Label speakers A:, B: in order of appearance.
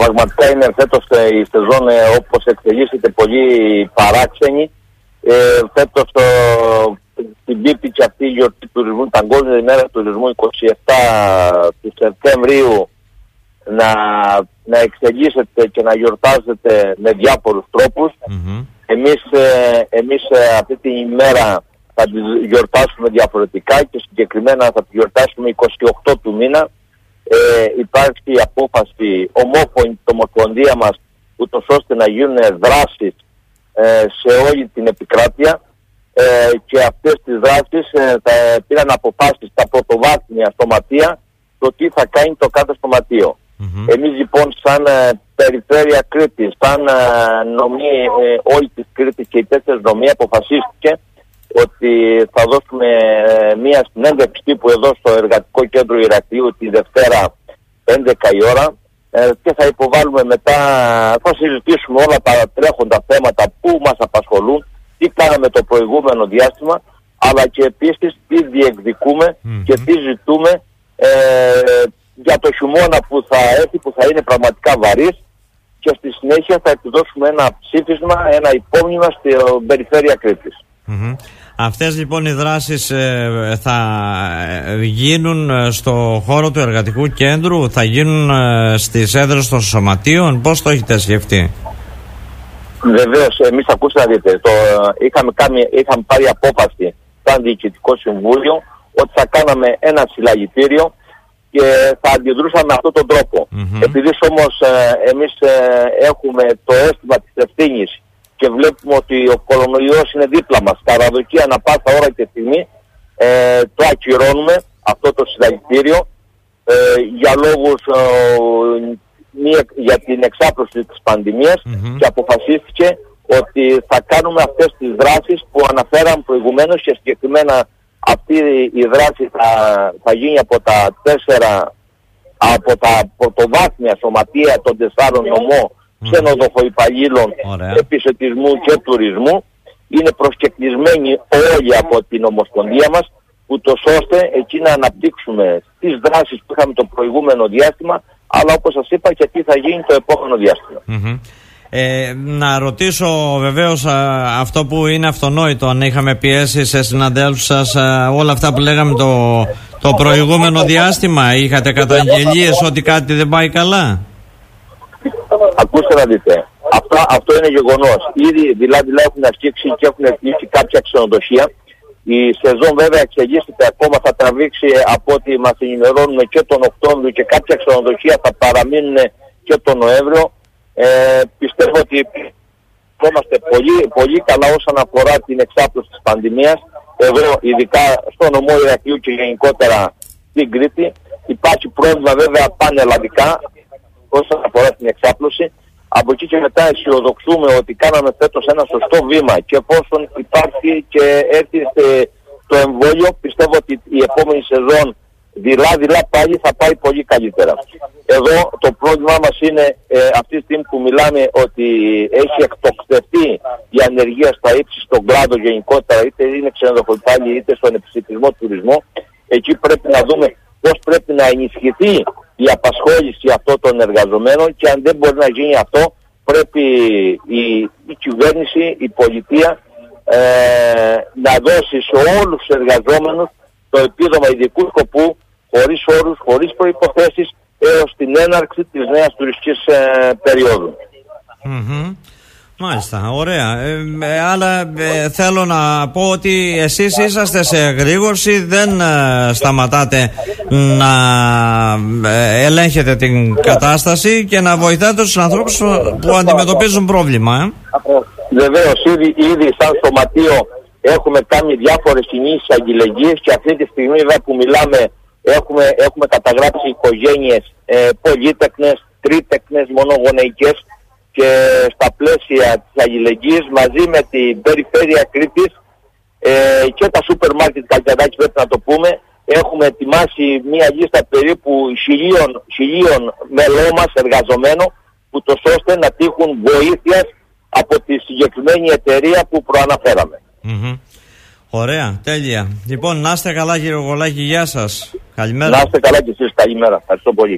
A: πραγματικά είναι φέτος η σεζόν, όπως εξηγήσετε, πολύ παράξενη. Φέτος την Πέμπτη και αυτή η γιορτή του τουρισμού, την Παγκόσμια ημέρα του τουρισμού, 27 του Σεπτεμβρίου, να εξελίσσεται και να γιορτάζεται με διάφορους τρόπους. Εμείς αυτή την ημέρα θα τη γιορτάσουμε διαφορετικά και συγκεκριμένα θα τη γιορτάσουμε 28 του μήνα. Υπάρχει απόφαση ομόφωνη στην Ομοσπονδία μας, ούτως ώστε να γίνουν δράσεις σε όλη την επικράτεια, και αυτές τις δράσεις πήραν αποφάσεις στα πρωτοβάθμια σωματεία το τι θα κάνει το κάθε σωματείο. Εμείς λοιπόν σαν περιφέρεια Κρήτης, σαν νομή όλη της Κρήτης και οι 4 νομοί, αποφασίστηκε ότι θα δώσουμε μία συνέντευξη τύπου εδώ στο Εργατικό Κέντρο Ηρακλείου τη Δευτέρα 11 η ώρα, και θα υποβάλουμε μετά, θα συζητήσουμε όλα τα τρέχοντα θέματα που μας απασχολούν, τι κάναμε το προηγούμενο διάστημα, αλλά και επίσης τι διεκδικούμε και τι ζητούμε για το χειμώνα που θα έρθει, που θα είναι πραγματικά βαρύς, και στη συνέχεια θα εκδώσουμε ένα ψήφισμα, ένα υπόμνημα στην περιφέρεια Κρήτης.
B: Αυτές λοιπόν οι δράσεις θα γίνουν στο χώρο του Εργατικού Κέντρου, θα γίνουν στις έδρες των σωματείων, πώς το έχετε σκεφτεί?
A: Βεβαίως, εμείς ακούσατε να δείτε, είχαμε πάρει απόφαση σαν Διοικητικό Συμβούλιο ότι θα κάναμε ένα συλλαγητήριο και θα αντιδρούσαμε με αυτόν τον τρόπο. Επειδή όμως εμείς έχουμε το αίσθημα της ευθύνης και βλέπουμε ότι ο κορονοϊός είναι δίπλα μας, παραδοκεί ανά πάσα ώρα και στιγμή, το ακυρώνουμε αυτό το συλλαγητήριο για λόγους για την εξάπλωση της πανδημίας, και αποφασίστηκε ότι θα κάνουμε αυτές τις δράσεις που αναφέραμε προηγουμένως, και συγκεκριμένα αυτή η δράση θα γίνει από τα πρωτοβάθμια σωματεία των 4 νομών ξενοδοχοϊπαλλήλων, επισητισμού και τουρισμού. Είναι προσκεκλισμένοι όλοι από την Ομοσπονδία μας, ούτως ώστε εκεί να αναπτύξουμε τις δράσεις που είχαμε το προηγούμενο διάστημα, αλλά όπως σας είπα και τι θα γίνει το επόμενο διάστημα.
B: Να ρωτήσω βεβαίως αυτό που είναι αυτονόητο, αν είχαμε πιέσει σε συναντέλφους σας όλα αυτά που λέγαμε το προηγούμενο διάστημα, είχατε καταγγελίες ότι κάτι δεν πάει καλά?
A: Ακούστε να δείτε, αυτό είναι γεγονός. Ήδη δηλαδή έχουν αρχίσει και έχουν κλείσει κάποια ξενοδοχεία. Η σεζόν βέβαια εξελίσσεται ακόμα, θα τραβήξει από ό,τι μας ενημερώνουν και τον Οκτώβριο, και κάποια ξενοδοχεία θα παραμείνουν και τον Νοέμβριο. Πιστεύω ότι είμαστε πολύ, πολύ καλά όσον αφορά την εξάπλωση της πανδημίας. Εδώ ειδικά στο νομό Ηρακλείου και γενικότερα στην Κρήτη υπάρχει πρόβλημα βέβαια πανελλαδικά όσον αφορά την εξάπλωση. Από εκεί και μετά αισιοδοξούμε ότι κάναμε φέτος ένα σωστό βήμα, και εφόσον υπάρχει και έρθει το εμβόλιο, πιστεύω ότι η επόμενη σεζόν δειλά πάλι θα πάει πολύ καλύτερα. Εδώ το πρόβλημά μας είναι αυτή τη στιγμή που μιλάμε ότι έχει εκτοξευτεί η ανεργία στα ύψη στον κλάδο γενικότερα, είτε είναι ξενοδοχοϊπάλληλοι είτε στον επισητισμό τουρισμό. Εκεί πρέπει να δούμε πώς πρέπει να ενισχυθεί η απασχόληση αυτών των εργαζομένων, και αν δεν μπορεί να γίνει αυτό, πρέπει η κυβέρνηση, η πολιτεία να δώσει σε όλους τους εργαζόμενους το επίδομα ειδικού σκοπού, χωρίς όρους, χωρίς προϋποθέσεις, έως την έναρξη της νέας τουριστικής περίοδου.
B: Μάλιστα, ωραία. Αλλά θέλω να πω ότι εσείς είσαστε σε εγρήγορση, δεν σταματάτε να ελέγχετε την κατάσταση και να βοηθάτε τους ανθρώπους που αντιμετωπίζουν πρόβλημα.
A: Βεβαίως, ήδη σαν σωματείο έχουμε κάνει διάφορες κινήσεις αγγελεγγύες, και αυτή τη στιγμή που μιλάμε έχουμε καταγράψει οικογένειες πολύτεκνες, τρίτεκνες, μονογονεϊκές, και στα πλαίσια της αλληλεγγύης μαζί με την περιφέρεια Κρήτης και τα σούπερ μάρκετ Καλκιαδάκης, πρέπει να το πούμε, έχουμε ετοιμάσει μία λίστα περίπου 1.000 μελών μας εργαζομένων, ούτως ώστε να τύχουν βοήθειας από τη συγκεκριμένη εταιρεία που προαναφέραμε.
B: Ωραία, τέλεια. Λοιπόν, να είστε καλά κύριε Γολάκη, γεια σας. Καλημέρα.
A: Να είστε καλά και εσείς, καλημέρα. Ευχαριστώ πολύ.